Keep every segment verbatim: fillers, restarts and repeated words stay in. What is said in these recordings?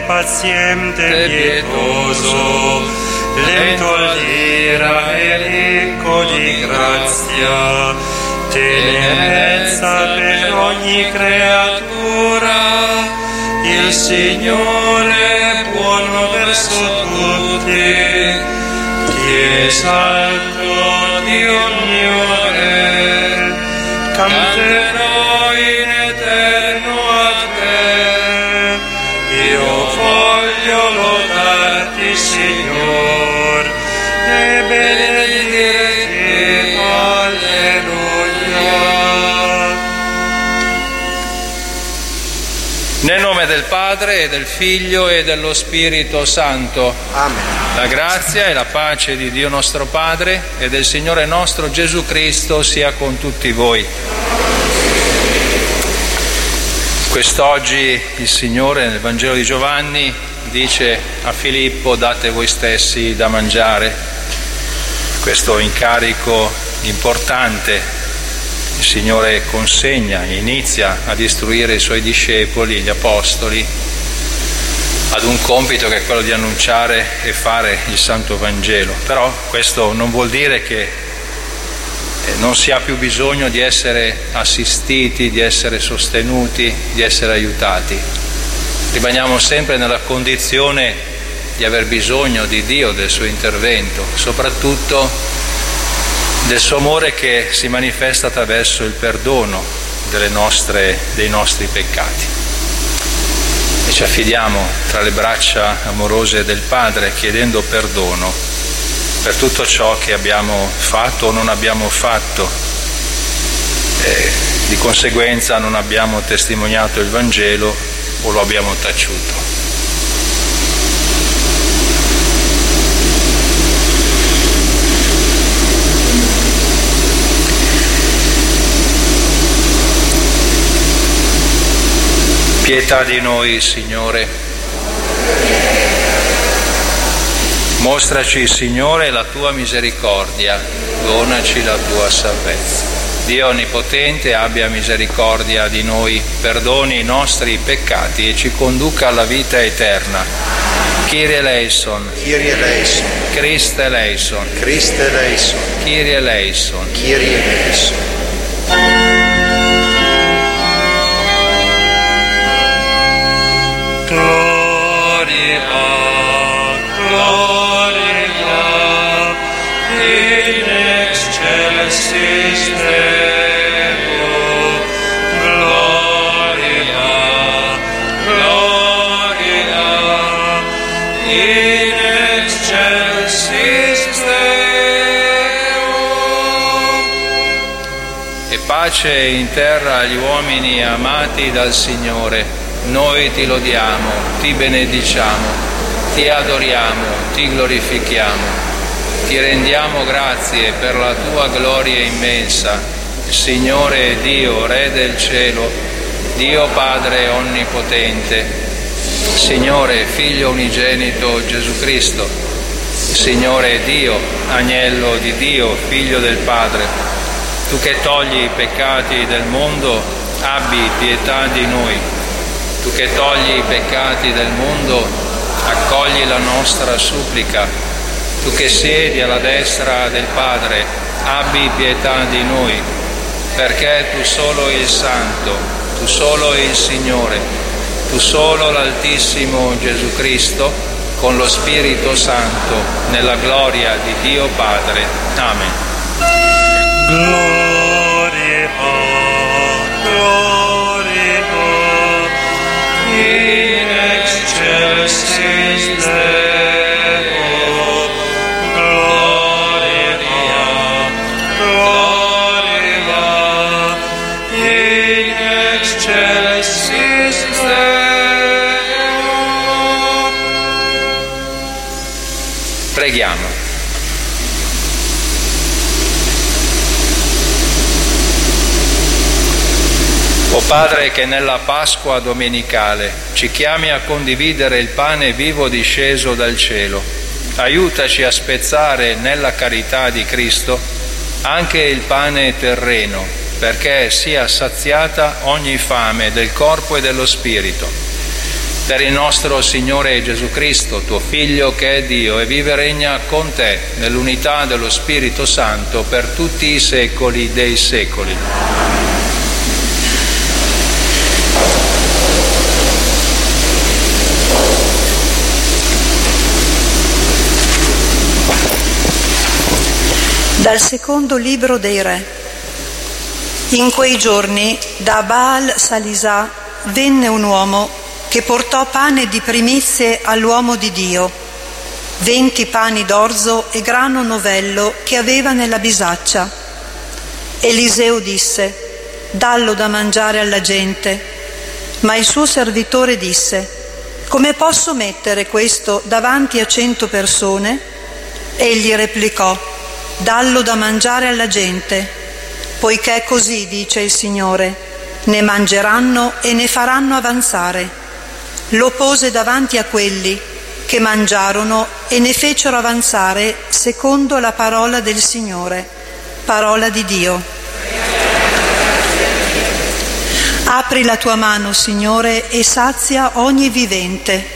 paziente e pietoso, lento all'ira e ricco di grazia, tenerezza per ogni creatura. Il Signore è buono verso tutti, ti esalto, Dio mio Re, canterò in eterno a te. Io voglio lodarti, Signor, e benedirti. Alleluia. Nel nome del Padre, e del Figlio, e dello Spirito Santo. Amen. La grazia e la pace di Dio nostro Padre e del Signore nostro Gesù Cristo sia con tutti voi. Quest'oggi il Signore nel Vangelo di Giovanni dice a Filippo: date voi stessi da mangiare. Questo incarico importante il Signore consegna, inizia ad istruire i Suoi discepoli, gli Apostoli, ad un compito che è quello di annunciare e fare il Santo Vangelo. Però questo non vuol dire che non si ha più bisogno di essere assistiti, di essere sostenuti, di essere aiutati. Rimaniamo sempre nella condizione di aver bisogno di Dio, del Suo intervento, soprattutto del Suo amore che si manifesta attraverso il perdono delle nostre, dei nostri peccati. E ci affidiamo tra le braccia amorose del Padre chiedendo perdono per tutto ciò che abbiamo fatto o non abbiamo fatto. E di conseguenza non abbiamo testimoniato il Vangelo o lo abbiamo taciuto. Pietà di noi, Signore. Mostraci, Signore, la Tua misericordia, donaci la Tua salvezza. Dio Onnipotente abbia misericordia di noi, perdoni i nostri peccati e ci conduca alla vita eterna. Kyrie eleison. Kyrie eleison. Christe eleison. Christe eleison. Kyrie eleison. Kyrie eleison. Gloria, gloria, in excelsis Deo. Gloria, gloria, in excelsis Deo. E pace in terra agli uomini amati dal Signore. Noi ti lodiamo, ti benediciamo, ti adoriamo, ti glorifichiamo, ti rendiamo grazie per la tua gloria immensa, Signore Dio, Re del cielo, Dio Padre onnipotente, Signore Figlio unigenito Gesù Cristo, Signore Dio, Agnello di Dio, Figlio del Padre, tu che togli i peccati del mondo, abbi pietà di noi. Tu che togli i peccati del mondo, accogli la nostra supplica. Tu che siedi alla destra del Padre, abbi pietà di noi, perché tu solo il Santo, tu solo il Signore, tu solo l'Altissimo Gesù Cristo, con lo Spirito Santo, nella gloria di Dio Padre. Amen. Gloria, gloria, in excelsis Deo. Gloria, gloria, in excelsis Deo. Preghiamo. O Padre che nella Pasqua domenicale ci chiami a condividere il pane vivo disceso dal cielo, aiutaci a spezzare nella carità di Cristo anche il pane terreno, perché sia saziata ogni fame del corpo e dello spirito. per il nostro Signore Gesù Cristo, tuo Figlio che è Dio e vive e regna con te nell'unità dello Spirito Santo per tutti i secoli dei secoli. Dal secondo libro dei Re. In quei giorni da Baal Salisà venne un uomo che portò pane di primizie all'uomo di Dio, venti pani d'orzo e grano novello che aveva nella bisaccia. Eliseo disse: dallo da mangiare alla gente. Ma il suo servitore disse: come posso mettere questo davanti a cento persone? Egli replicò: dallo da mangiare alla gente, poiché così dice il Signore, ne mangeranno e ne faranno avanzare. Lo pose davanti a quelli che mangiarono e ne fecero avanzare secondo la parola del Signore, parola di Dio. Apri la tua mano, Signore, e sazia ogni vivente.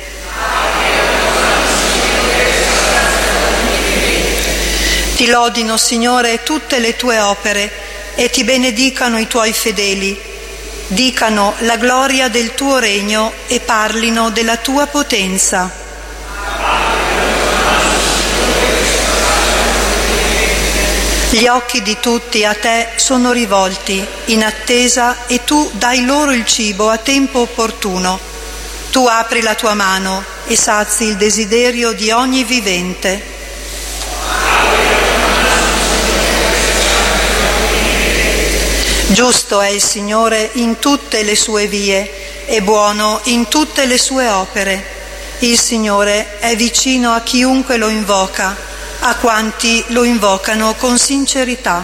Ti lodino, Signore, tutte le tue opere e ti benedicano i tuoi fedeli. Dicano la gloria del tuo regno e parlino della tua potenza. Gli occhi di tutti a te sono rivolti in attesa e tu dai loro il cibo a tempo opportuno. Tu apri la tua mano e sazi il desiderio di ogni vivente. Giusto è il Signore in tutte le sue vie e buono in tutte le sue opere. Il Signore è vicino a chiunque lo invoca, a quanti lo invocano con sincerità.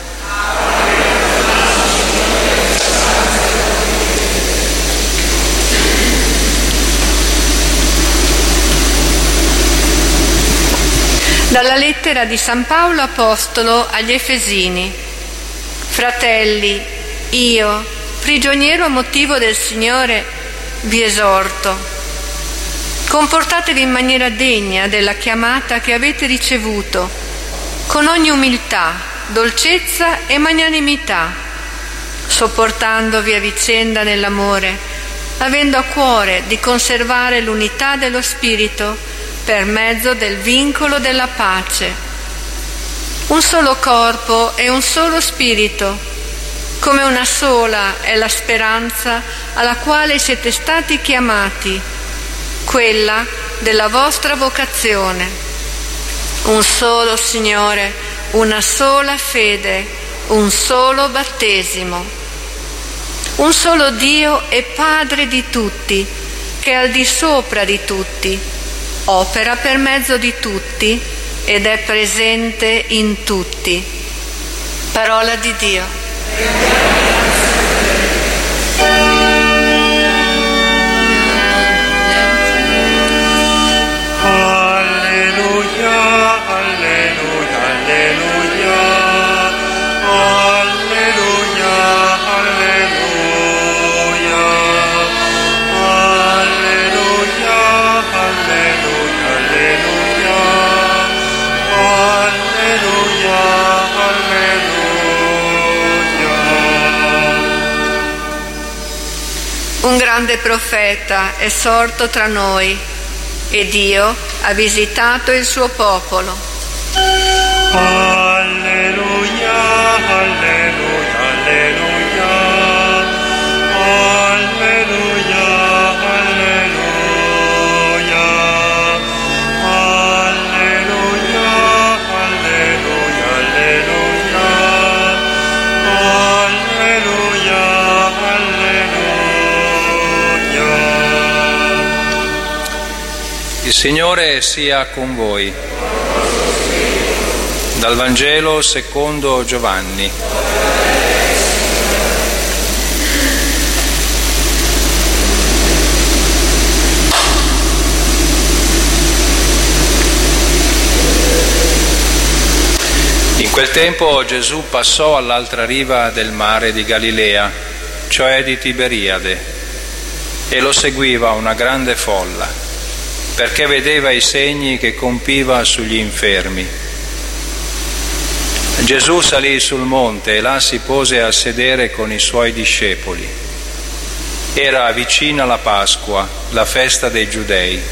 Dalla lettera di San Paolo Apostolo agli Efesini. Fratelli, io, prigioniero a motivo del Signore, vi esorto. Comportatevi in maniera degna della chiamata che avete ricevuto, con ogni umiltà, dolcezza e magnanimità, sopportandovi a vicenda nell'amore, avendo a cuore di conservare l'unità dello Spirito per mezzo del vincolo della pace. Un solo corpo e un solo spirito, come una sola è la speranza alla quale siete stati chiamati, quella della vostra vocazione. Un solo Signore, una sola fede, un solo battesimo. Un solo Dio e Padre di tutti, che è al di sopra di tutti, opera per mezzo di tutti ed è presente in tutti. Parola di Dio. Un grande profeta è sorto tra noi e Dio ha visitato il suo popolo. Alleluia, alleluia, alleluia, alleluia, alleluia, alleluia, alleluia, alleluia, alleluia, alleluia. Il Signore sia con voi. Dal Vangelo secondo Giovanni. In quel tempo Gesù passò all'altra riva del mare di Galilea, cioè di Tiberiade. e lo seguiva una grande folla, perché vedeva i segni che compiva sugli infermi. Gesù salì sul monte e là si pose a sedere con i suoi discepoli. Era vicina la Pasqua, la festa dei Giudei.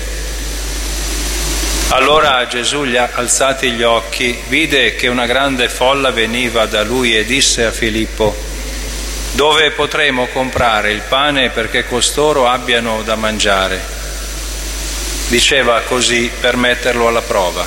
Allora Gesù, alzati gli occhi, vide che una grande folla veniva da lui e disse a Filippo: «Dove potremo comprare il pane perché costoro abbiano da mangiare?» Diceva così per metterlo alla prova.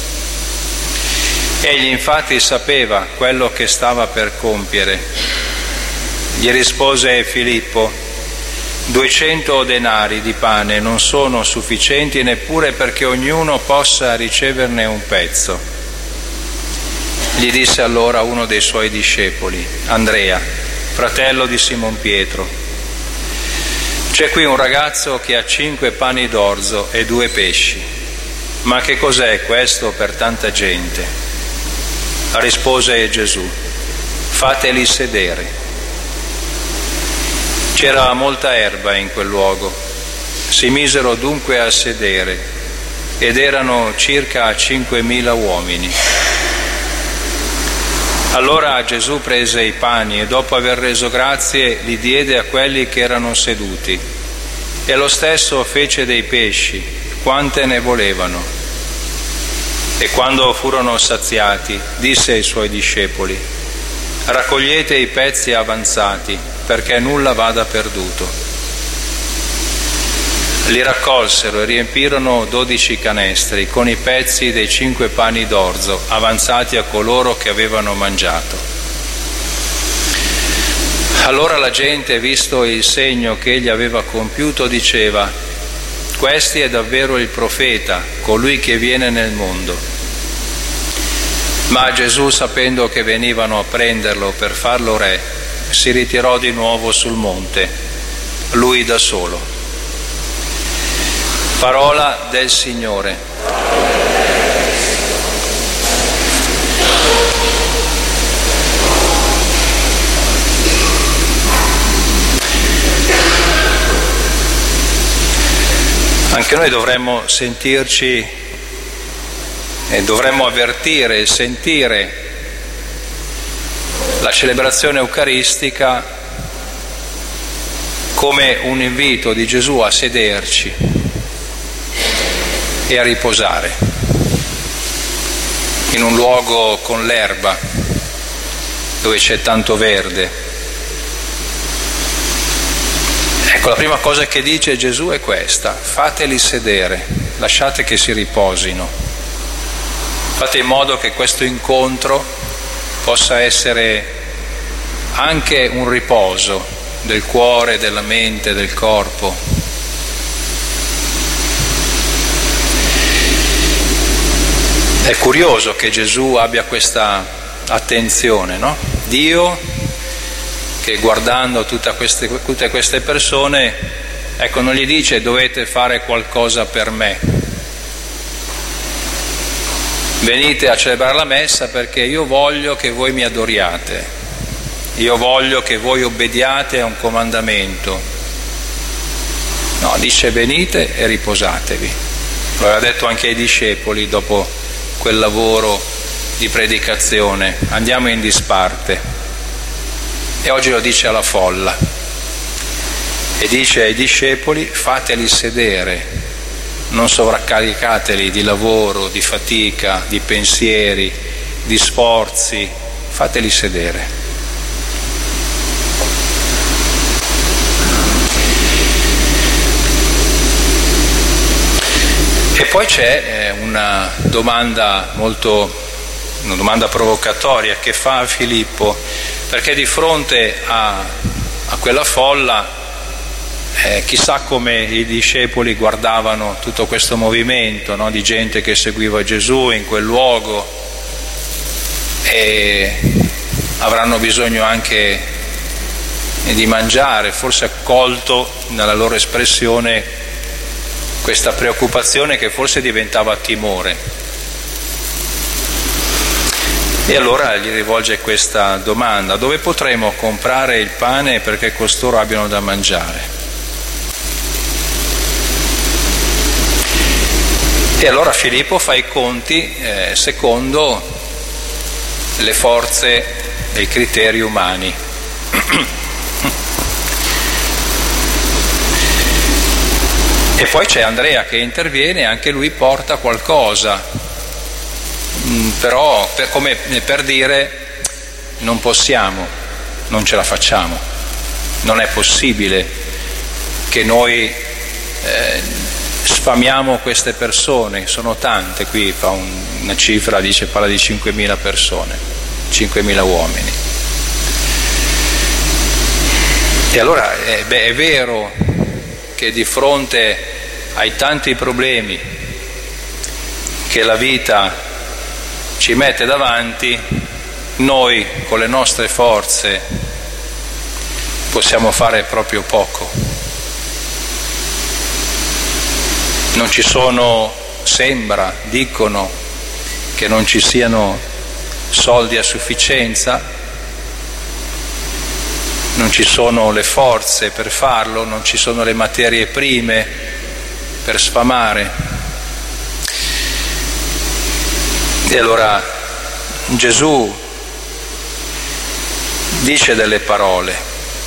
Egli infatti sapeva quello che stava per compiere. Gli rispose Filippo: duecento denari di pane non sono sufficienti neppure perché ognuno possa riceverne un pezzo. Gli disse allora uno dei suoi discepoli, Andrea, fratello di Simon Pietro: c'è qui un ragazzo che ha cinque pani d'orzo e due pesci, ma che cos'è questo per tanta gente? Rispose Gesù: fateli sedere. C'era molta erba in quel luogo. Si misero dunque a sedere ed erano circa cinquemila uomini. Allora Gesù prese i pani e dopo aver reso grazie li diede a quelli che erano seduti, e lo stesso fece dei pesci, quante ne volevano. E quando furono saziati, disse ai suoi discepoli: raccogliete i pezzi avanzati, perché nulla vada perduto. Li raccolsero e riempirono dodici canestri con i pezzi dei cinque pani d'orzo avanzati a coloro che avevano mangiato. Allora la gente, visto il segno che egli aveva compiuto, diceva: questi è davvero il profeta, colui che viene nel mondo. Ma Gesù, sapendo che venivano a prenderlo per farlo re, si ritirò di nuovo sul monte, lui da solo. Parola del Signore. Anche noi dovremmo sentirci e dovremmo avvertire e sentire la celebrazione eucaristica come un invito di Gesù a sederci e a riposare in un luogo con l'erba, dove c'è tanto verde. Ecco, la prima cosa che dice Gesù è questa: fateli sedere, lasciate che si riposino, fate in modo che questo incontro possa essere anche un riposo del cuore, della mente, del corpo. È curioso che Gesù abbia questa attenzione, no? Dio che, guardando tutte queste, tutte queste persone, ecco, non gli dice: dovete fare qualcosa per me, venite a celebrare la messa perché io voglio che voi mi adoriate, io voglio che voi obbediate a un comandamento. No, dice: venite e riposatevi. Lo aveva detto anche ai discepoli dopo quel lavoro di predicazione: andiamo in disparte. E oggi lo dice alla folla e dice ai discepoli: fateli sedere, non sovraccaricateli di lavoro, di fatica, di pensieri, di sforzi, fateli sedere. E poi c'è una domanda molto, una domanda provocatoria che fa a Filippo, perché di fronte a, a quella folla, eh, chissà come i discepoli guardavano tutto questo movimento, no, di gente che seguiva Gesù in quel luogo, e avranno bisogno anche di mangiare, forse accolto nella loro espressione questa preoccupazione che forse diventava timore. E allora gli rivolge questa domanda: dove potremo comprare il pane perché costoro abbiano da mangiare? E allora Filippo fa i conti eh, secondo le forze e i criteri umani. E poi c'è Andrea che interviene, anche lui porta qualcosa, mm, però per, come per dire non possiamo, non ce la facciamo, non è possibile che noi eh, sfamiamo queste persone, sono tante, qui fa un, una cifra, dice, parla di cinquemila persone, cinquemila uomini. E allora eh, beh, è vero che di fronte ai tanti problemi che la vita ci mette davanti, noi con le nostre forze possiamo fare proprio poco. Non ci sono, sembra, dicono che non ci siano soldi a sufficienza, non ci sono le forze per farlo, non ci sono le materie prime per sfamare. E allora Gesù dice delle parole.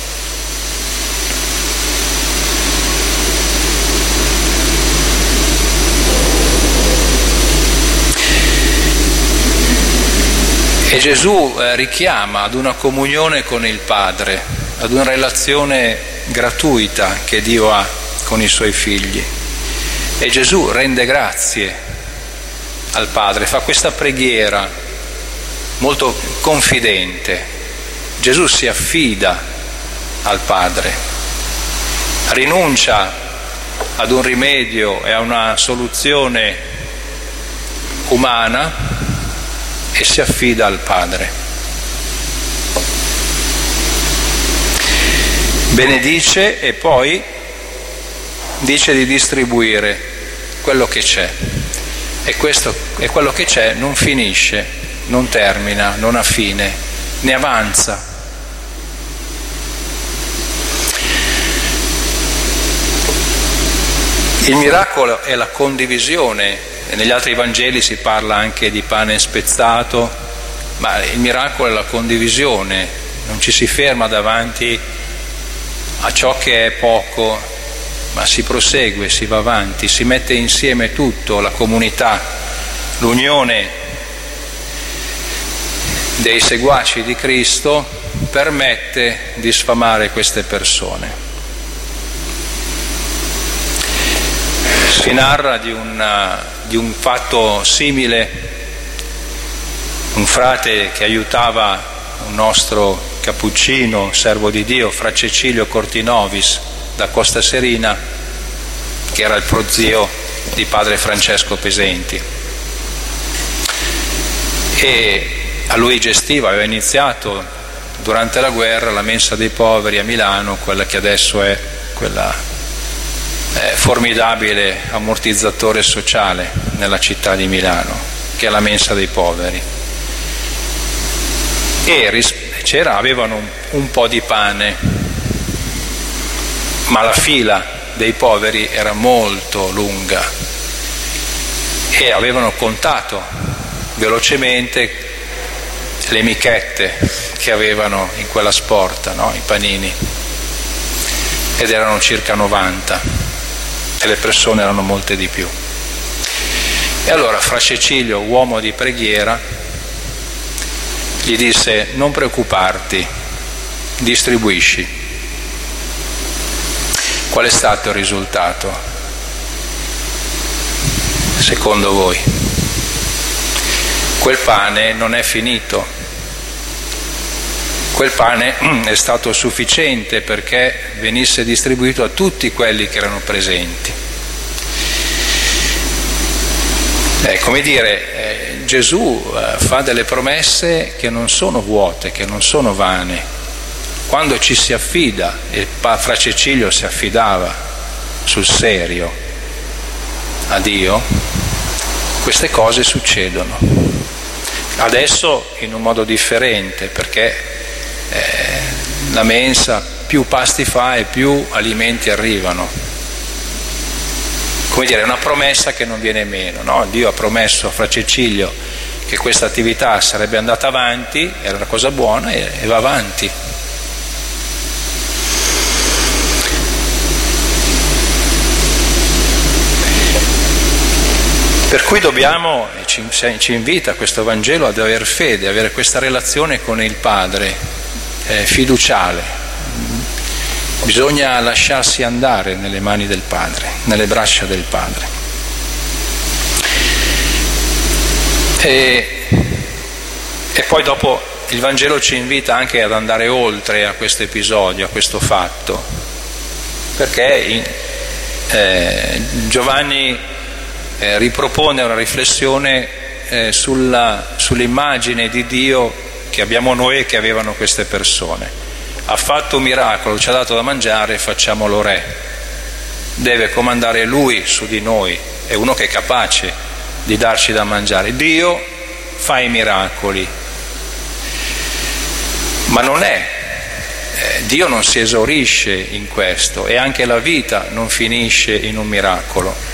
E Gesù eh, richiama ad una comunione con il Padre, ad una relazione gratuita che Dio ha con i suoi figli. E Gesù rende grazie al Padre, fa questa preghiera molto confidente. Gesù si affida al Padre, rinuncia ad un rimedio e a una soluzione umana e si affida al Padre. Benedice e poi dice di distribuire quello che c'è. E questo e quello che c'è non finisce, non termina, non ha fine, ne avanza. Il miracolo è la condivisione. Negli altri Vangeli si parla anche di pane spezzato, ma il miracolo è la condivisione, non ci si ferma davanti a ciò che è poco, ma si prosegue, si va avanti, si mette insieme tutto, la comunità, l'unione dei seguaci di Cristo permette di sfamare queste persone. Si narra di, una, di un fatto simile, un frate che aiutava un nostro cappuccino, servo di Dio, fra Cecilio Cortinovis da Costa Serina, che era il prozio di padre Francesco Pesenti. E a lui gestiva, aveva iniziato durante la guerra la mensa dei poveri a Milano, quella che adesso è quella Eh, formidabile ammortizzatore sociale nella città di Milano, che è la mensa dei poveri. E ris- c'era, avevano un, un po' di pane, ma la fila dei poveri era molto lunga e avevano contato velocemente le michette che avevano in quella sporta, no? I panini, ed erano circa novanta. E le persone erano molte di più. E allora fra Cecilio, uomo di preghiera, gli disse: non preoccuparti, distribuisci. Qual è stato il risultato, secondo voi? Quel pane non è finito. Quel pane è stato sufficiente perché venisse distribuito a tutti quelli che erano presenti. Eh, come dire, eh, Gesù eh, fa delle promesse che non sono vuote, che non sono vane. Quando ci si affida, e fra Cecilio si affidava sul serio a Dio, queste cose succedono. Adesso in un modo differente, perché Eh, la mensa più pasti fa e più alimenti arrivano, come dire, è una promessa che non viene meno, no? Dio ha promesso a Fra Cecilio che questa attività sarebbe andata avanti, era una cosa buona e, e va avanti. Per cui dobbiamo, ci, ci invita questo Vangelo ad aver fede, avere questa relazione con il Padre, eh, fiduciale. Bisogna lasciarsi andare nelle mani del Padre, nelle braccia del Padre. E, e poi dopo il Vangelo ci invita anche ad andare oltre a questo episodio, a questo fatto, perché in, eh, Giovanni Eh, ripropone una riflessione eh, sulla, sull'immagine di Dio che abbiamo noi e che avevano queste persone. Ha fatto un miracolo, ci ha dato da mangiare, facciamolo re. Deve comandare Lui su di noi, è uno che è capace di darci da mangiare. Dio fa i miracoli, ma non è, eh, Dio non si esaurisce in questo, e anche la vita non finisce in un miracolo.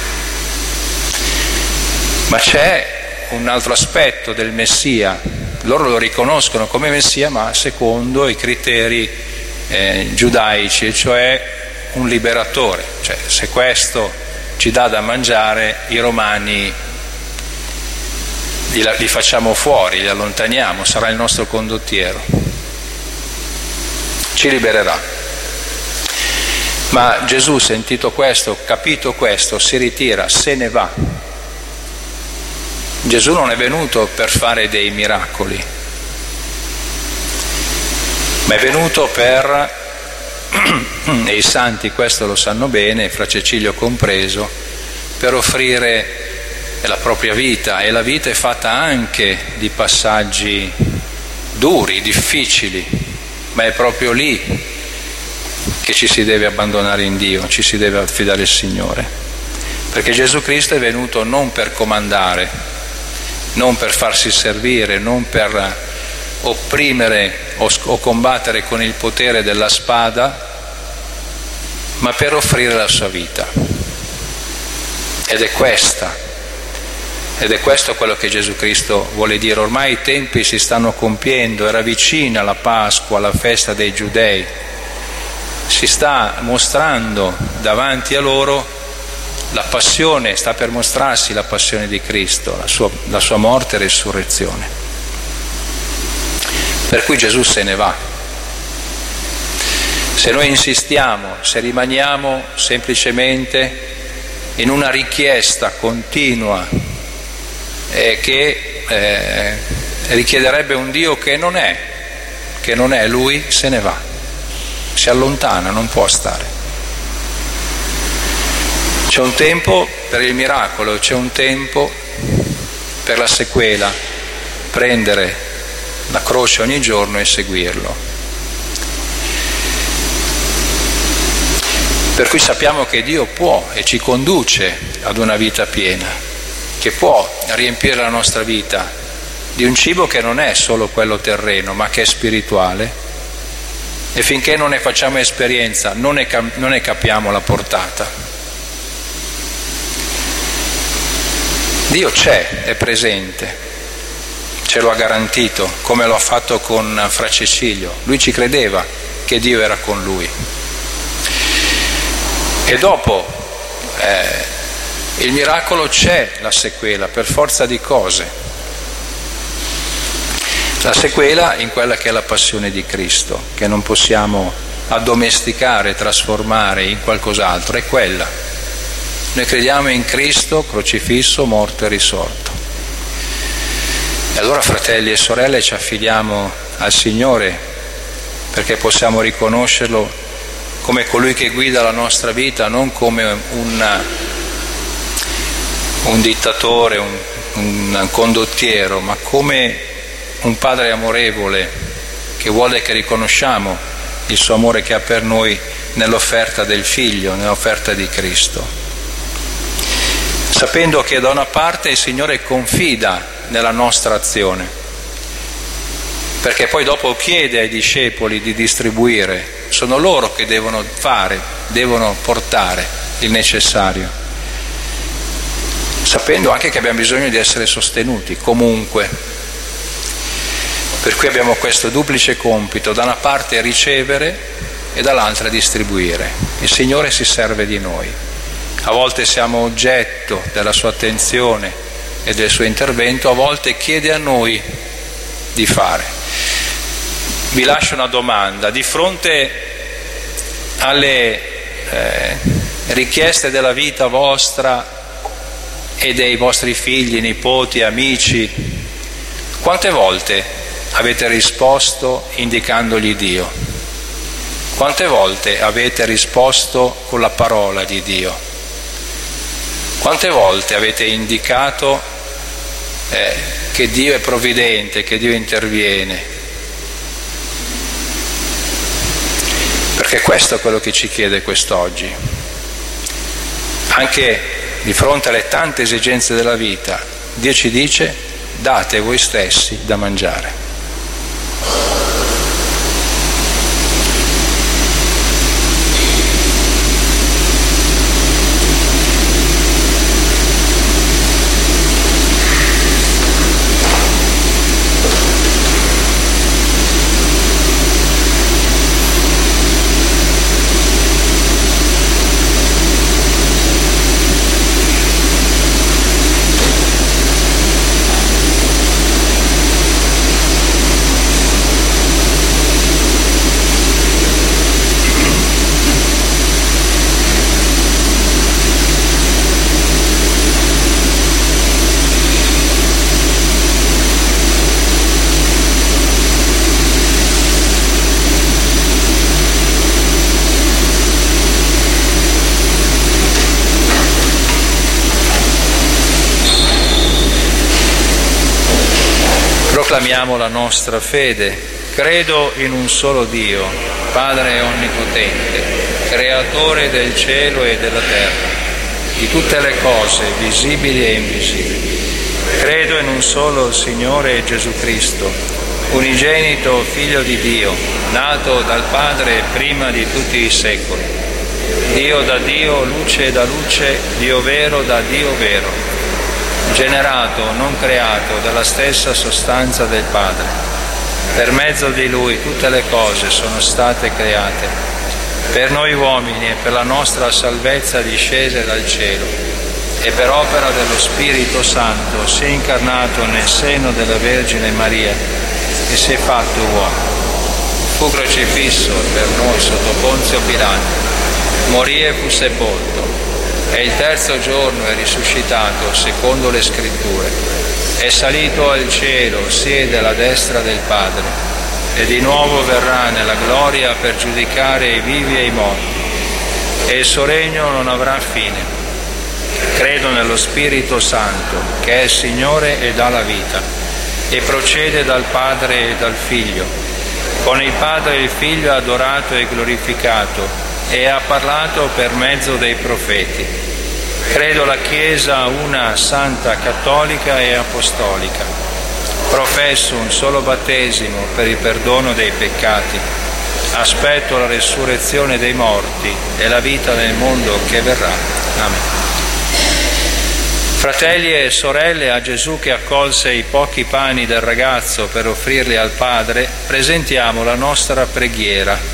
Ma c'è un altro aspetto del Messia, loro lo riconoscono come Messia ma secondo i criteri eh, giudaici, cioè un liberatore, cioè se questo ci dà da mangiare i romani li, li facciamo fuori, li allontaniamo, sarà il nostro condottiero, ci libererà. Ma Gesù, sentito questo, capito questo, si ritira, se ne va. Gesù non è venuto per fare dei miracoli, ma è venuto per, e i santi questo lo sanno bene, Fra Cecilio compreso, per offrire la propria vita, e la vita è fatta anche di passaggi duri, difficili, ma è proprio lì che ci si deve abbandonare in Dio, ci si deve affidare al Signore, perché Gesù Cristo è venuto non per comandare, non per farsi servire, non per opprimere o, o combattere con il potere della spada, ma per offrire la sua vita. Ed è questa, ed è questo quello che Gesù Cristo vuole dire. Ormai i tempi si stanno compiendo, era vicina la Pasqua, la festa dei Giudei, si sta mostrando davanti a loro la passione, sta per mostrarsi la passione di Cristo, la sua, la sua morte e resurrezione. Per cui Gesù se ne va. Se noi insistiamo, se rimaniamo semplicemente in una richiesta continua eh, che eh, richiederebbe un Dio che non è, che non è, Lui se ne va, si allontana, non può stare. C'è un tempo per il miracolo, c'è un tempo per la sequela, prendere la croce ogni giorno e seguirlo. Per cui sappiamo che Dio può e ci conduce ad una vita piena, che può riempire la nostra vita di un cibo che non è solo quello terreno, ma che è spirituale, e finché non ne facciamo esperienza non ne, non ne capiamo la portata. Dio c'è, è presente, ce lo ha garantito, come lo ha fatto con Fra Cecilio. Lui ci credeva che Dio era con lui. E dopo eh, il miracolo c'è, la sequela, per forza di cose. La sequela in quella che è la passione di Cristo, che non possiamo addomesticare, trasformare in qualcos'altro, è quella. Noi crediamo in Cristo crocifisso, morto e risorto. E allora, fratelli e sorelle, ci affidiamo al Signore perché possiamo riconoscerlo come colui che guida la nostra vita, non come un, un dittatore, un, un condottiero, ma come un Padre amorevole che vuole che riconosciamo il suo amore che ha per noi nell'offerta del Figlio, nell'offerta di Cristo. Sapendo che da una parte il Signore confida nella nostra azione, perché poi dopo chiede ai discepoli di distribuire, sono loro che devono fare, devono portare il necessario, sapendo anche che abbiamo bisogno di essere sostenuti comunque. Per cui abbiamo questo duplice compito, da una parte ricevere e dall'altra distribuire. Il Signore si serve di noi. A volte siamo oggetto della sua attenzione e del suo intervento, a volte chiede a noi di fare. Vi lascio una domanda. Di fronte alle eh, richieste della vita vostra e dei vostri figli, nipoti, amici, quante volte avete risposto indicandogli Dio? Quante volte avete risposto con la parola di Dio? Quante volte avete indicato eh, che Dio è provvidente, che Dio interviene? Perché questo è quello che ci chiede quest'oggi. Anche di fronte alle tante esigenze della vita, Dio ci dice: date voi stessi da mangiare. Proclamiamo la nostra fede. Credo in un solo Dio, Padre onnipotente, creatore del cielo e della terra, di tutte le cose visibili e invisibili. Credo in un solo Signore Gesù Cristo, unigenito Figlio di Dio, nato dal Padre prima di tutti i secoli. Dio da Dio, luce da luce, Dio vero da Dio vero, generato, non creato, dalla stessa sostanza del Padre. Per mezzo di Lui tutte le cose sono state create, per noi uomini e per la nostra salvezza discese dal cielo, e per opera dello Spirito Santo si è incarnato nel seno della Vergine Maria e si è fatto uomo. Fu crocifisso per noi sotto Ponzio Pilato, morì e fu sepolto, e il terzo giorno è risuscitato secondo le Scritture, è salito al cielo, siede alla destra del Padre, e di nuovo verrà nella gloria per giudicare i vivi e i morti, e il suo regno non avrà fine. Credo nello Spirito Santo, che è il Signore e dà la vita, e procede dal Padre e dal Figlio. Con il Padre e il Figlio ha adorato e glorificato, e ha parlato per mezzo dei profeti. Credo la Chiesa una santa, cattolica e apostolica. Professo un solo battesimo per il perdono dei peccati. Aspetto la resurrezione dei morti e la vita nel mondo che verrà. Amen. Fratelli e sorelle, a Gesù che accolse i pochi pani del ragazzo per offrirli al Padre, presentiamo la nostra preghiera.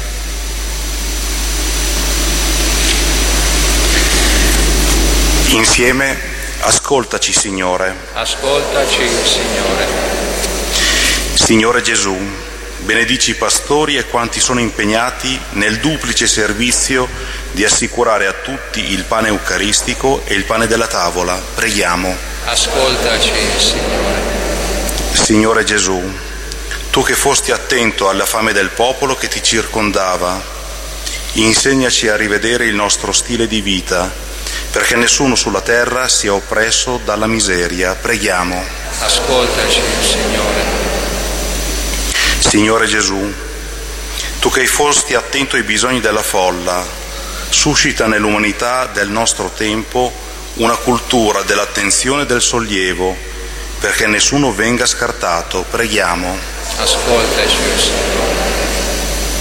Insieme, ascoltaci, Signore. Ascoltaci, Signore. Signore Gesù, benedici i pastori e quanti sono impegnati nel duplice servizio di assicurare a tutti il pane eucaristico e il pane della tavola. Preghiamo. Ascoltaci, Signore. Signore Gesù, tu che fosti attento alla fame del popolo che ti circondava, insegnaci a rivedere il nostro stile di vita, perché nessuno sulla terra sia oppresso dalla miseria. Preghiamo. Ascoltaci, Signore. Signore Gesù, tu che fosti attento ai bisogni della folla, suscita nell'umanità del nostro tempo una cultura dell'attenzione e del sollievo, perché nessuno venga scartato. Preghiamo. Ascoltaci, Signore.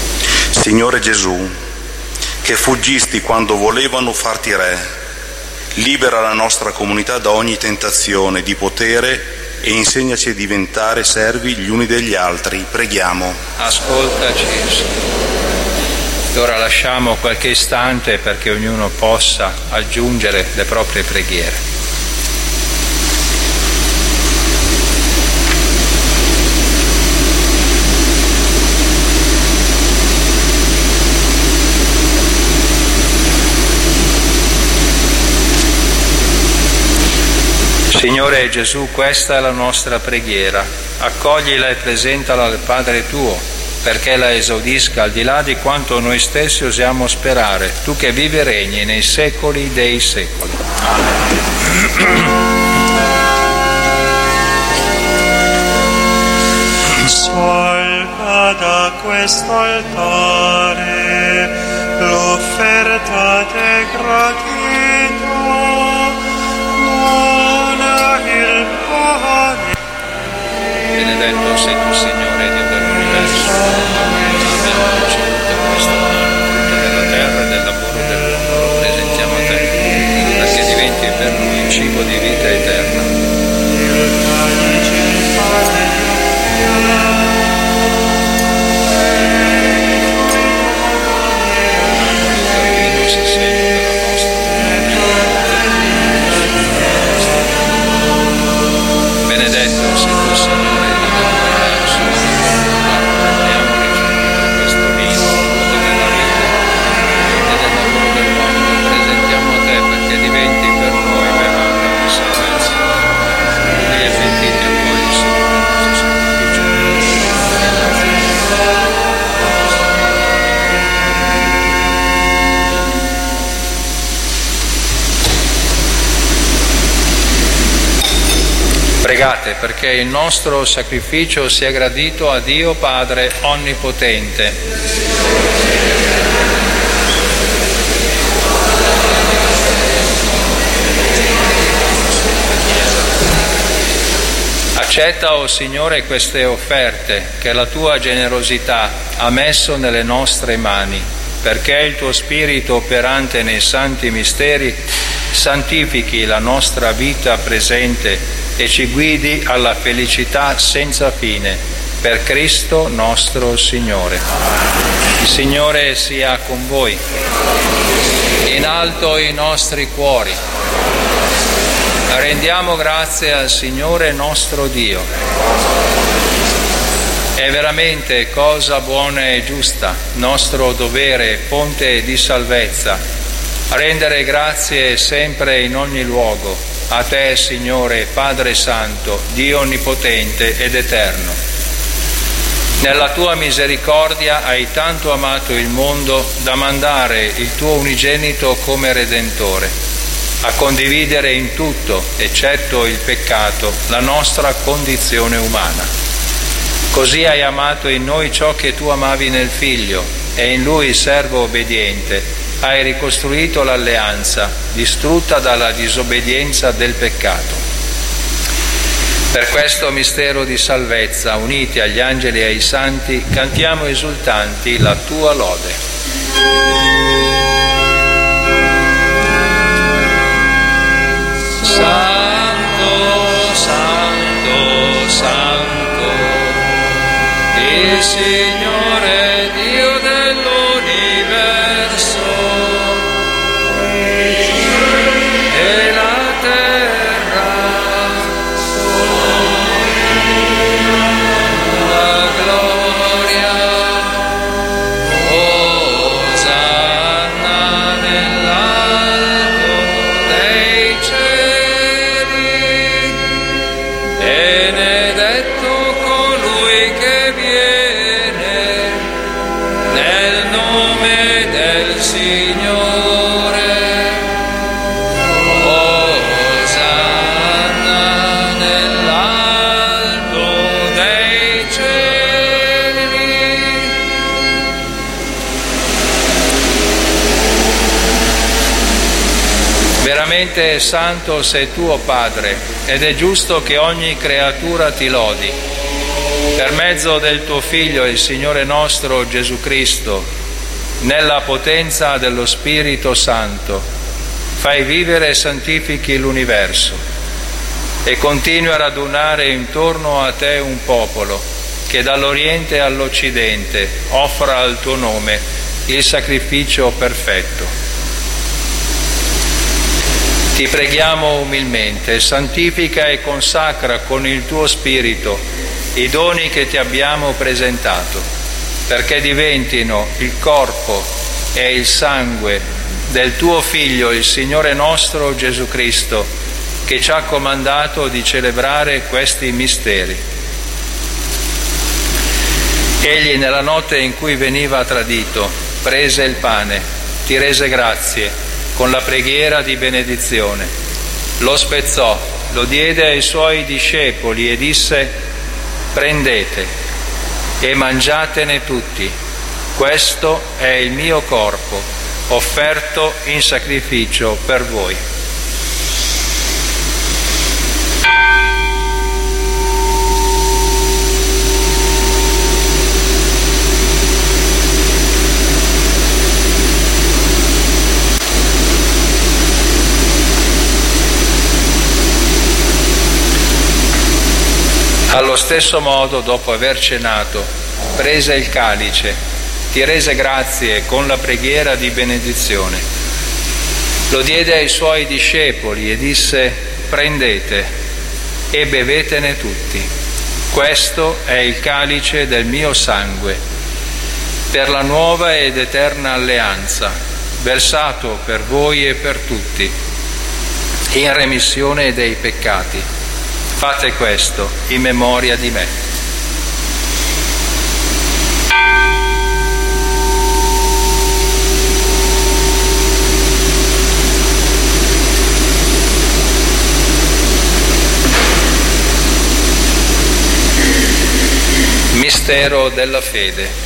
Signore Gesù, che fuggisti quando volevano farti re, libera la nostra comunità da ogni tentazione di potere e insegnaci a diventare servi gli uni degli altri. Preghiamo. Ascoltaci, e ora lasciamo qualche istante perché ognuno possa aggiungere le proprie preghiere. Signore Gesù, questa è la nostra preghiera. Accoglila e presentala al Padre tuo, perché la esaudisca al di là di quanto noi stessi osiamo sperare, tu che vivi e regni nei secoli dei secoli. Salva da questo altare l'offerta de gratitudine. Benedetto sei tu, Signore, Dio dell'universo, abbiamo ricevuto questo frutto della terra e del lavoro dell'uomo, lo presentiamo a te, perché diventi per noi cibo di vita eterna. Benedetto sei tu, Signore, Dio dell'universo, abbiamo ricevuto questo vino, frutto della vita e del lavoro dell'uomo, lo presentiamo a te perché diventi per noi bevanda di salvezza. Lui è pentito e poi il Signore nostro sacrificio. Pregate perché il nostro sacrificio sia gradito a Dio Padre Onnipotente. Accetta, o Signore, queste offerte che la tua generosità ha messo nelle nostre mani, perché il tuo Spirito operante nei santi misteri santifichi la nostra vita presente e ci guidi alla felicità senza fine, per Cristo nostro Signore. Il Signore sia con voi. In alto i nostri cuori. Rendiamo grazie al Signore nostro Dio. È veramente cosa buona e giusta, nostro dovere, fonte di salvezza, rendere grazie sempre in ogni luogo a te, Signore, Padre Santo, Dio Onnipotente ed Eterno. Nella tua misericordia hai tanto amato il mondo da mandare il tuo unigenito come Redentore, a condividere in tutto, eccetto il peccato, la nostra condizione umana. Così hai amato in noi ciò che tu amavi nel Figlio, e in Lui, servo obbediente, hai ricostruito l'alleanza, distrutta dalla disobbedienza del peccato. Per questo mistero di salvezza, uniti agli angeli e ai santi, cantiamo esultanti la tua lode. Santo, Santo, Santo, il Signore Dio dell'universo, e la terra, la gloria, Osanna nell'alto dei cieli, benedetto colui che viene nel nome del Signore. Osanna nell'alto dei cieli. Veramente santo sei tu, o Padre, ed è giusto che ogni creatura ti lodi. Per mezzo del tuo Figlio, il Signore nostro Gesù Cristo, nella potenza dello Spirito Santo, fai vivere e santifichi l'universo e continui a radunare intorno a te un popolo che dall'Oriente all'Occidente offra al tuo nome il sacrificio perfetto. Ti preghiamo umilmente, santifica e consacra con il tuo Spirito i doni che ti abbiamo presentato, perché diventino il corpo e il sangue del tuo Figlio, il Signore nostro Gesù Cristo, che ci ha comandato di celebrare questi misteri. Egli, nella notte in cui veniva tradito, prese il pane, ti rese grazie con la preghiera di benedizione, lo spezzò, lo diede ai suoi discepoli e disse: prendete e mangiatene tutti, questo è il mio corpo, offerto in sacrificio per voi. Allo stesso modo, dopo aver cenato, prese il calice, ti rese grazie con la preghiera di benedizione. Lo diede ai suoi discepoli e disse: prendete e bevetene tutti. Questo è il calice del mio sangue, per la nuova ed eterna alleanza, versato per voi e per tutti, in remissione dei peccati. Fate questo in memoria di me. Mistero della fede.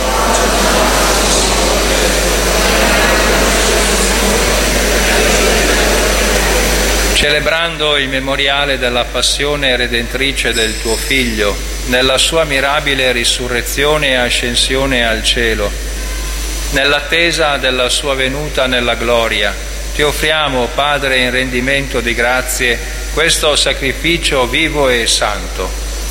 Celebrando il memoriale della passione redentrice del tuo Figlio, nella sua mirabile risurrezione e ascensione al cielo, nell'attesa della sua venuta nella gloria, ti offriamo, Padre, in rendimento di grazie, questo sacrificio vivo e santo.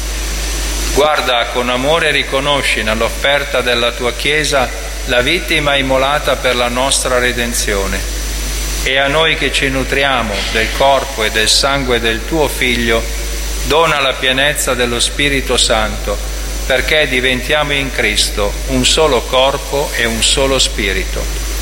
Guarda, con amore riconosci nell'offerta della tua Chiesa la vittima immolata per la nostra redenzione. E a noi che ci nutriamo del corpo e del sangue del tuo Figlio, dona la pienezza dello Spirito Santo, perché diventiamo in Cristo un solo corpo e un solo Spirito.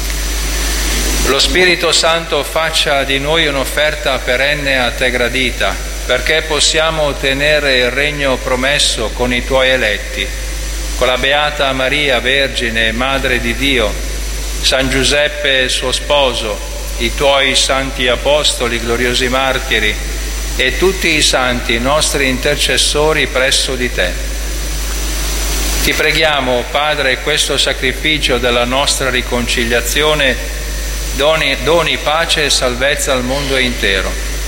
Lo Spirito Santo faccia di noi un'offerta perenne a te gradita, perché possiamo ottenere il regno promesso con i tuoi eletti, con la Beata Maria, Vergine e Madre di Dio, San Giuseppe suo sposo, i tuoi santi apostoli, gloriosi martiri e tutti i santi nostri intercessori presso di te. Ti preghiamo, Padre, questo sacrificio della nostra riconciliazione doni, doni pace e salvezza al mondo intero.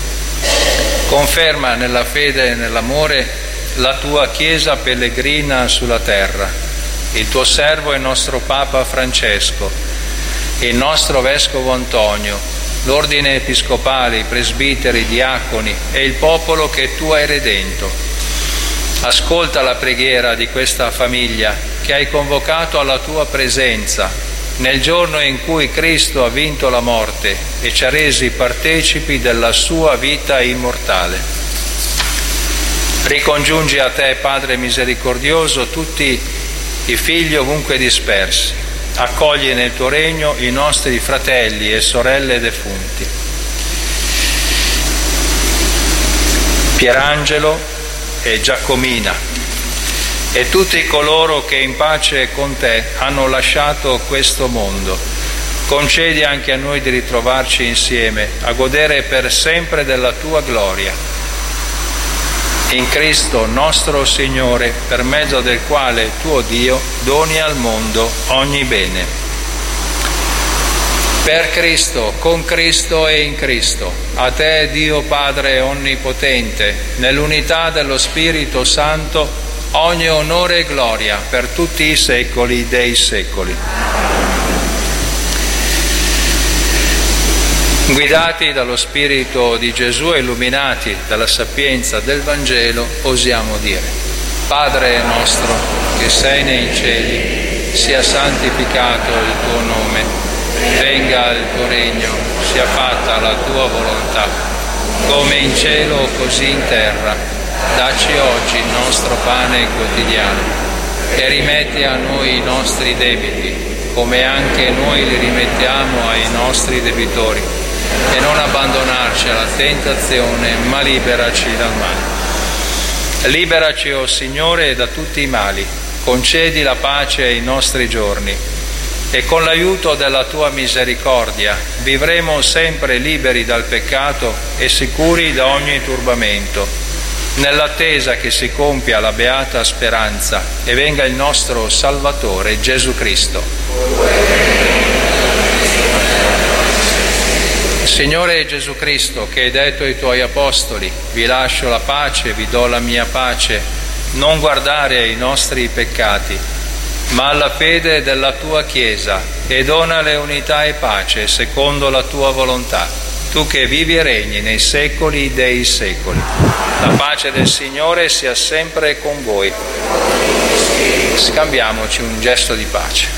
Conferma nella fede e nell'amore la tua Chiesa pellegrina sulla terra, il tuo servo e nostro Papa Francesco, il nostro Vescovo Antonio, l'ordine episcopale, i presbiteri, i diaconi e il popolo che tu hai redento. Ascolta la preghiera di questa famiglia che hai convocato alla tua presenza nel giorno in cui Cristo ha vinto la morte e ci ha resi partecipi della sua vita immortale. Ricongiungi a te, Padre misericordioso, tutti i figli ovunque dispersi. Accogli nel tuo regno i nostri fratelli e sorelle defunti. Pierangelo e Giacomina e tutti coloro che in pace con te hanno lasciato questo mondo. Concedi anche a noi di ritrovarci insieme, a godere per sempre della tua gloria. In Cristo nostro Signore, per mezzo del quale tuo Dio doni al mondo ogni bene. Per Cristo, con Cristo e in Cristo, a te Dio Padre Onnipotente, nell'unità dello Spirito Santo, ogni onore e gloria per tutti i secoli dei secoli. Guidati dallo Spirito di Gesù e illuminati dalla sapienza del Vangelo, osiamo dire: Padre nostro che sei nei cieli, sia santificato il tuo nome, venga il tuo regno, sia fatta la tua volontà, come in cielo così in terra. Dacci oggi il nostro pane quotidiano e rimetti a noi i nostri debiti, come anche noi li rimettiamo ai nostri debitori, e non abbandonarci alla tentazione, ma liberaci dal male. Liberaci, o Signore, da tutti i mali, concedi la pace ai nostri giorni, e con l'aiuto della tua misericordia vivremo sempre liberi dal peccato e sicuri da ogni turbamento, nell'attesa che si compia la beata speranza e venga il nostro Salvatore Gesù Cristo. Signore Gesù Cristo, che hai detto ai tuoi apostoli: vi lascio la pace, vi do la mia pace, non guardare ai nostri peccati, ma alla fede della tua Chiesa, e donale unità e pace secondo la tua volontà, tu che vivi e regni nei secoli dei secoli. La pace del Signore sia sempre con voi. Scambiamoci un gesto di pace.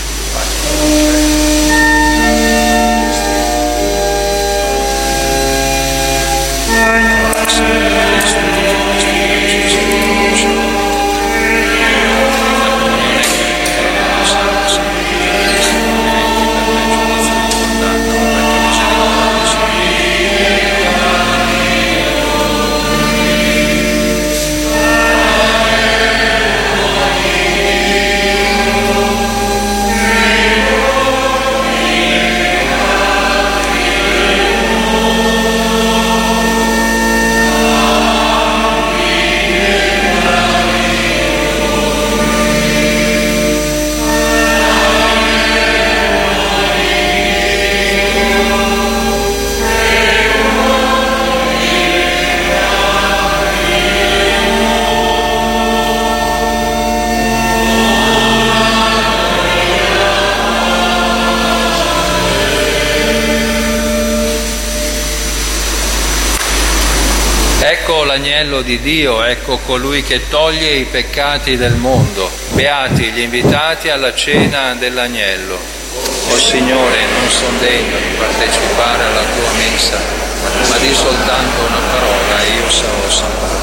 Ecco l'agnello di Dio, ecco colui che toglie i peccati del mondo. Beati gli invitati alla cena dell'agnello. O Signore, non sono degno di partecipare alla tua mensa, ma di soltanto una parola e io sarò salvato.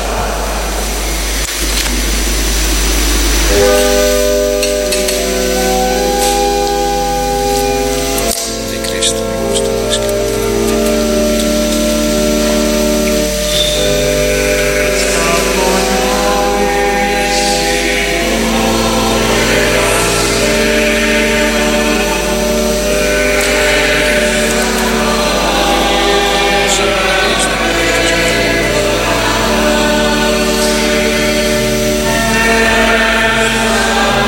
Amen.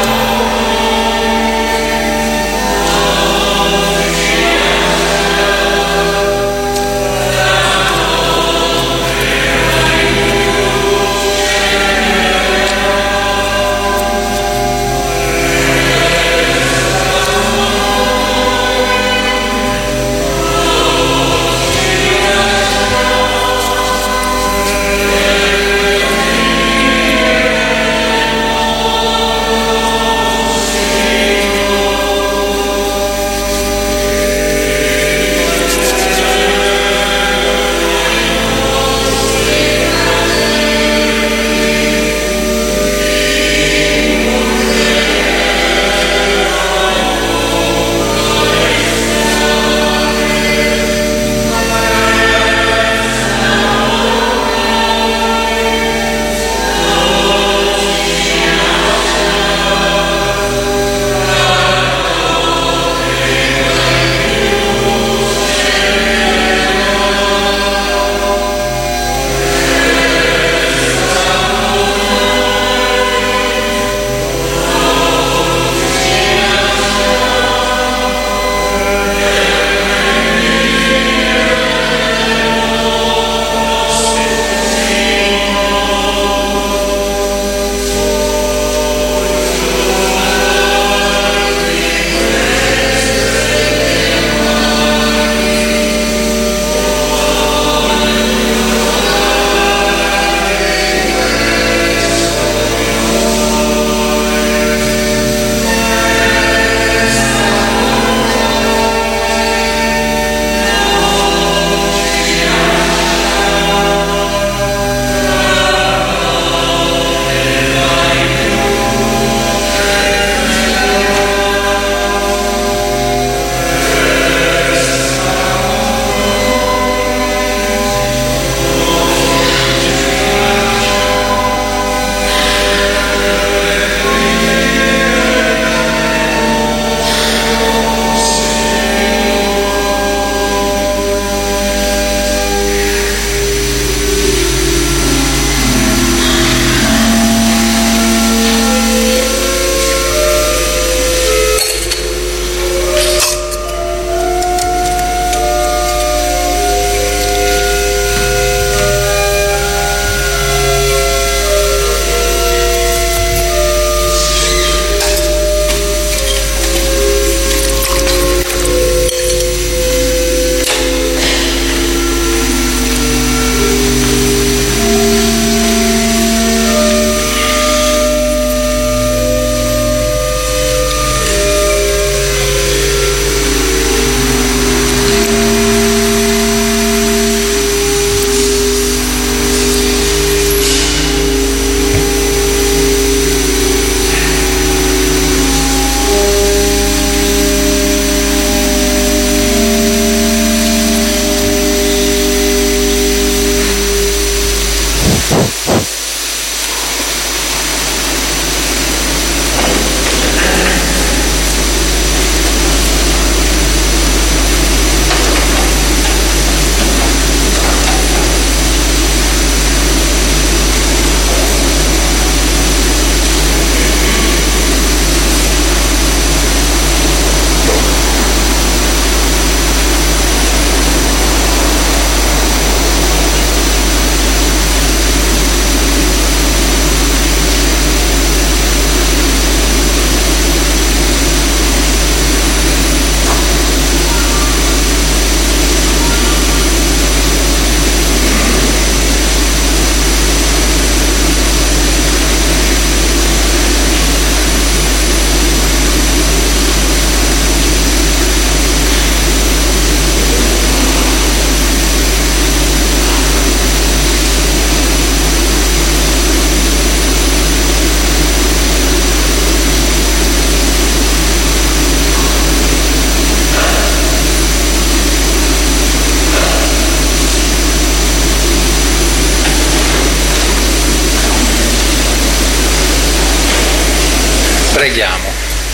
Preghiamo.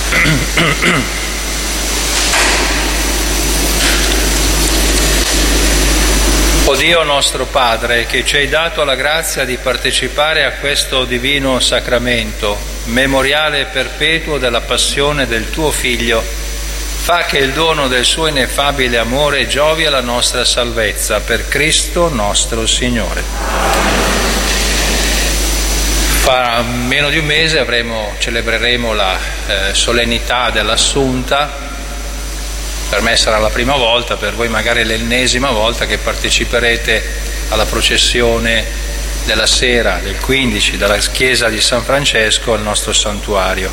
O Dio nostro Padre, che ci hai dato la grazia di partecipare a questo divino sacramento, memoriale perpetuo della passione del tuo Figlio, fa che il dono del suo ineffabile amore giovi alla nostra salvezza per Cristo nostro Signore. Fra meno di un mese avremo, celebreremo la eh, solennità dell'Assunta. Per me sarà la prima volta, per voi magari l'ennesima volta che parteciperete alla processione della sera del quindici dalla chiesa di San Francesco al nostro santuario.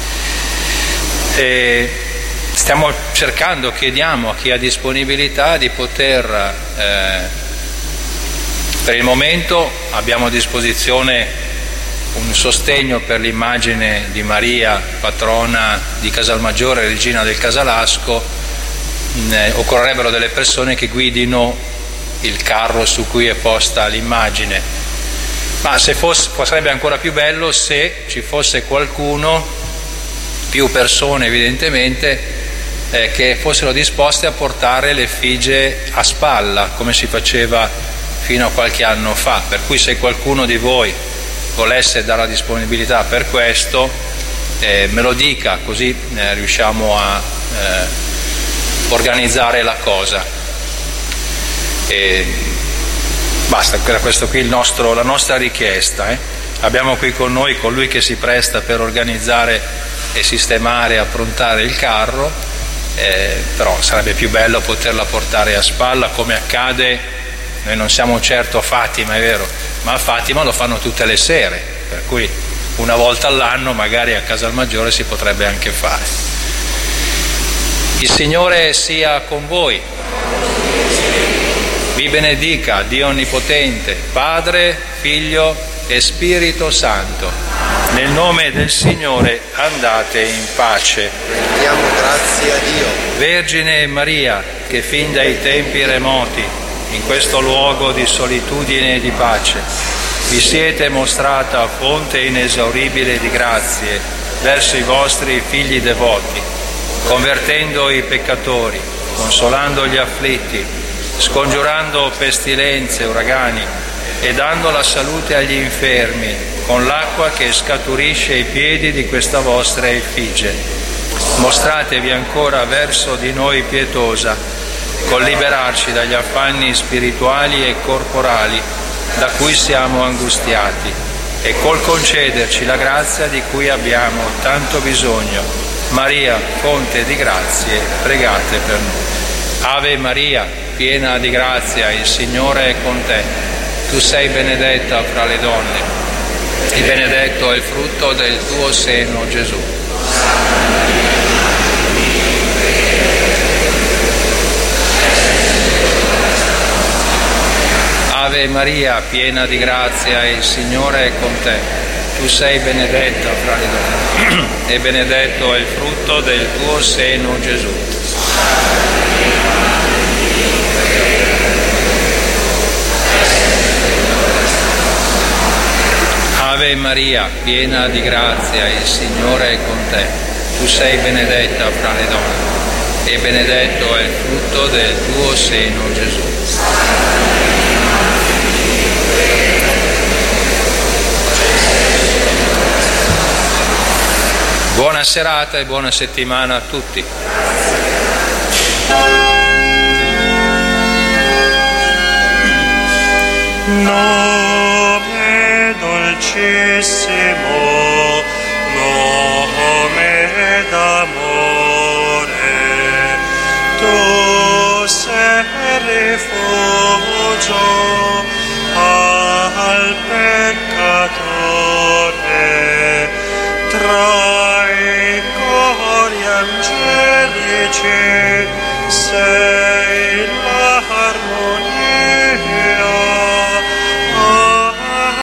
E stiamo cercando, chiediamo a chi ha disponibilità di poter, eh, per il momento abbiamo a disposizione un sostegno per l'immagine di Maria, patrona di Casalmaggiore, regina del Casalasco. Eh, occorrerebbero delle persone che guidino il carro su cui è posta l'immagine, ma se fosse, sarebbe ancora più bello se ci fosse qualcuno, più persone evidentemente, eh, che fossero disposte a portare l'effigie a spalla come si faceva fino a qualche anno fa, per cui se qualcuno di voi volesse dare la disponibilità per questo, eh, me lo dica, così eh, riusciamo a eh, organizzare la cosa. E basta, era questo qui il nostro, la nostra richiesta. Eh. Abbiamo qui con noi colui che si presta per organizzare e sistemare e approntare il carro, eh, però sarebbe più bello poterla portare a spalla, come accade, noi non siamo certo a Fatima, è vero, ma a Fatima lo fanno tutte le sere, per cui una volta all'anno magari a Casalmaggiore si potrebbe anche fare. Il Signore sia con voi, vi benedica Dio Onnipotente, Padre, Figlio e Spirito Santo. Nel nome del Signore andate in pace. Diamo grazie a Dio. Vergine Maria, che fin dai tempi remoti, in questo luogo di solitudine e di pace, vi siete mostrata fonte inesauribile di grazie verso i vostri figli devoti, convertendo i peccatori, consolando gli afflitti, scongiurando pestilenze, uragani e dando la salute agli infermi con l'acqua che scaturisce ai piedi di questa vostra effigie. Mostratevi ancora verso di noi pietosa, col liberarci dagli affanni spirituali e corporali da cui siamo angustiati e col concederci la grazia di cui abbiamo tanto bisogno. Maria, fonte di grazie, pregate per noi. Ave Maria, piena di grazia, il Signore è con te. Tu sei benedetta fra le donne, e benedetto è il frutto del tuo seno, Gesù. Ave Maria, piena di grazia, il Signore è con te. Tu sei benedetta fra le donne, e benedetto è il frutto del tuo seno, Gesù. Ave Maria, piena di grazia, il Signore è con te. Tu sei benedetta fra le donne, e benedetto è il frutto del tuo seno, Gesù. Buona serata e buona settimana a tutti. Nome dolcissimo, nome d'amore, tu sei rifugio al peccato.